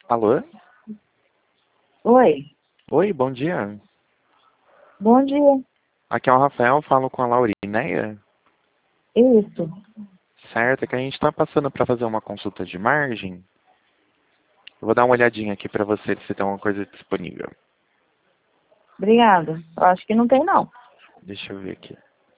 Alô? Oi, Oi, bom dia. bom dia. Aqui é o Rafael, falo com a Laurineia. Isso. Certo, é que a gente está passando para fazer uma consulta de margem. Eu vou dar uma olhadinha aqui para você se tem alguma coisa disponível. Obrigada. Eu acho que não tem, não. Deixa eu ver aqui.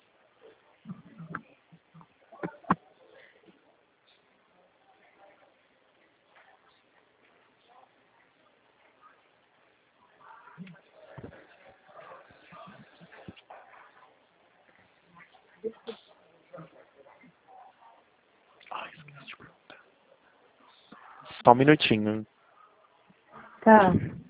Ai, esqueci de perguntar. Só um minutinho. Tá.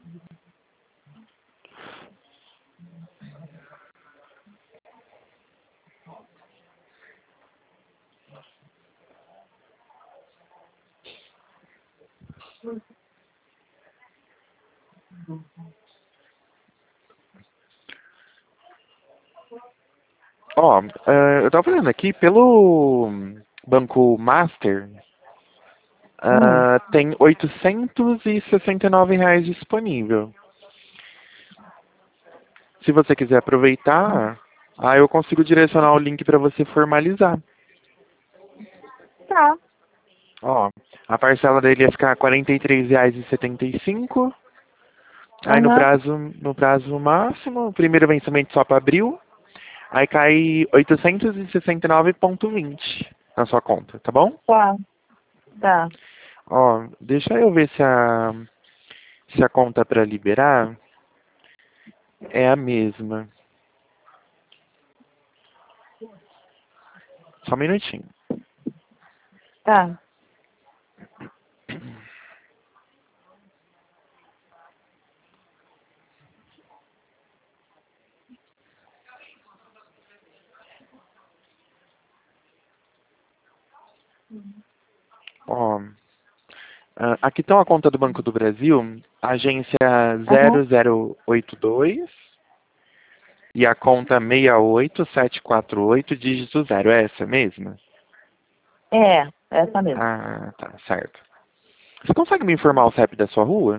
Ó, eu tava olhando aqui pelo Banco Master, Hum. tem R$ 869 disponível. Se você quiser aproveitar, aí eu consigo direcionar o link para você formalizar. Tá. Ó, a parcela dele ia ficar R$ 43,75. Aí no Aham. prazo, no prazo máximo, o primeiro vencimento só para abril, aí cai 869,20 na sua conta, tá bom? Tá. Tá. Ó, deixa eu ver se a conta para liberar é a mesma. Só um minutinho. Tá. Ó, aqui tem a conta do Banco do Brasil, agência Aham. 0082 e a conta 68748, dígito 0. É essa mesma? É, essa mesmo. Ah, tá, certo. Você consegue me informar o CEP da sua rua?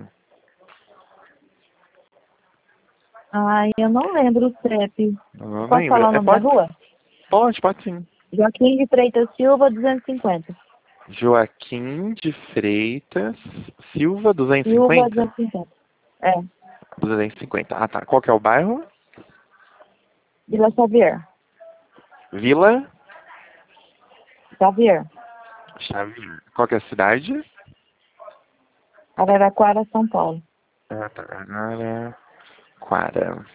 Ai, eu não lembro o CEP. Não Posso lembro. falar o nome da rua? Pode sim. Joaquim de Freitas Silva, 250. Joaquim de Freitas Silva, Silva, 250? 250. É. 250. Ah, tá. Qual que é o bairro? Vila Xavier. Vila Xavier. Xavier. Qual que é a cidade? Araraquara, São Paulo. Ah, tá. Araraquara.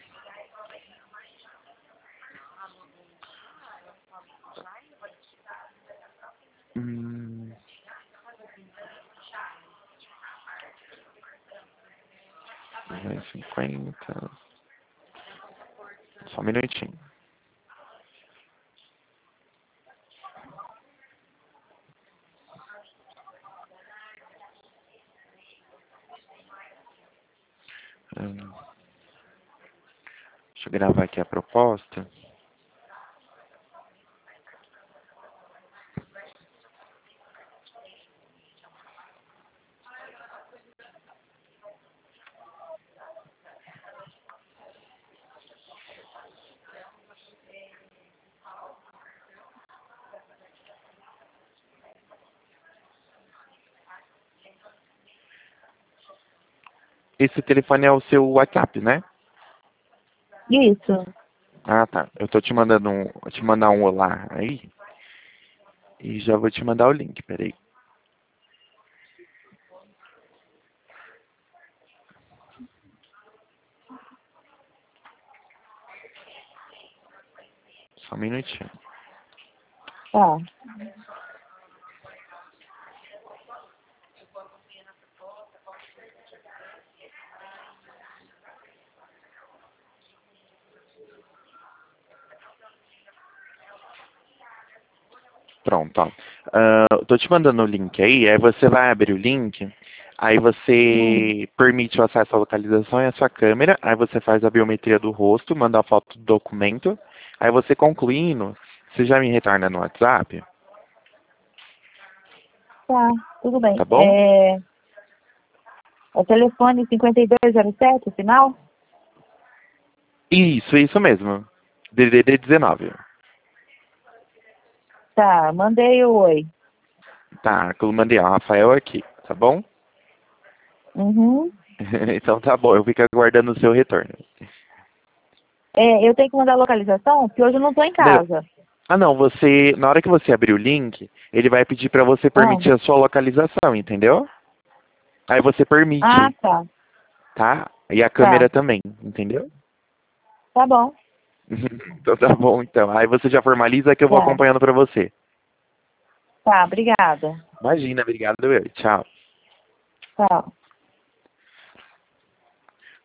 Hum, 250. Só um minutinho. Hum, deixa eu gravar aqui a proposta. Esse telefone é o seu WhatsApp, né? Isso. Ah, tá. Eu tô te mandar um olá aí e já vou te mandar o link, peraí. Só um minutinho. Tá. Pronto, ó. Eu tô te mandando o link aí você vai abrir o link, aí Hum. você permite o acesso à localização e à sua câmera, aí você faz a biometria do rosto, manda a foto do documento, aí você concluindo, você já me retorna no WhatsApp, Tá. Tudo bem. tá bom? O telefone 5207, o final? Isso mesmo. DDD 19. Tá, mandei o oi. Tá, eu mandei o Rafael aqui, tá bom? Uhum. Então tá bom, eu fico aguardando o seu retorno. Eu tenho que mandar a localização, porque hoje eu não tô em Não. casa. Ah não, você, na hora que você abrir o link, ele vai pedir pra você Ah, permitir a sua localização, entendeu? Aí você permite, tá. tá? E a Tá. câmera também, entendeu? Tá bom. Então tá bom, então. Aí você já formaliza que eu vou Tá. acompanhando pra você. Tá, obrigada. Imagina, obrigado eu. Tchau. Tchau.